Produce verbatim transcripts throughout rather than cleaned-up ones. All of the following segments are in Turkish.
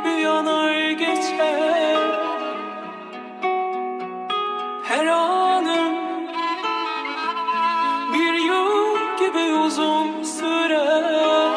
gibi yanar geçer. Her anım bir yıl gibi uzun sürer.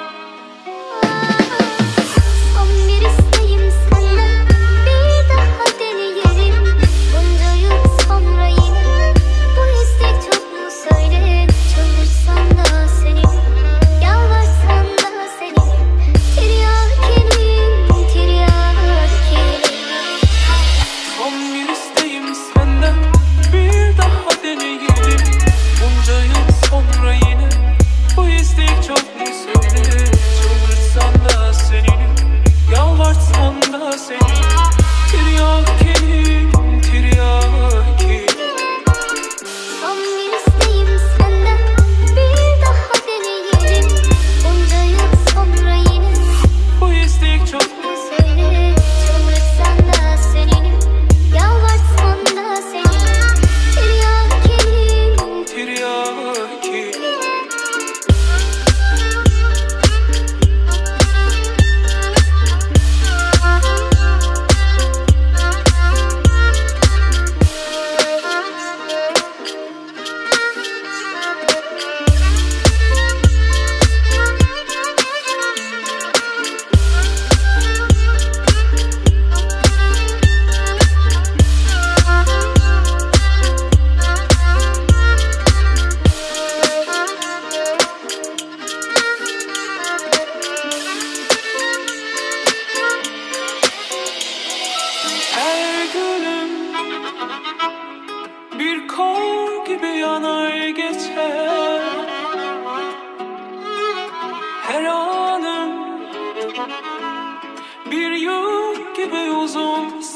Son bir isteğim senden, bir daha deneyelim. Bunca yıl sonra yine bu istek çok mu söyle. Çıldırsan da senin, yalvarsan da senin. Tiryakinim, tiryakinim. Son bir isteğim senden, bir daha deneyelim. Bunca yıl sonra yine bu istek çok mu söyle. Çıldırsan da seninim, yalvarsan da senin. Tiryakinim, tiryakinim. Son bir isteğim senden, bir daha deneyelim. Bunca yıl sonra yine Bu istek çok bu söyle. Çıldırsan da seninim, yalvarsan da senin. Tiryakinim. tiryakinim. Her günüm bir kor gibi yanar geçer. Her anım bir yıl gibi uzun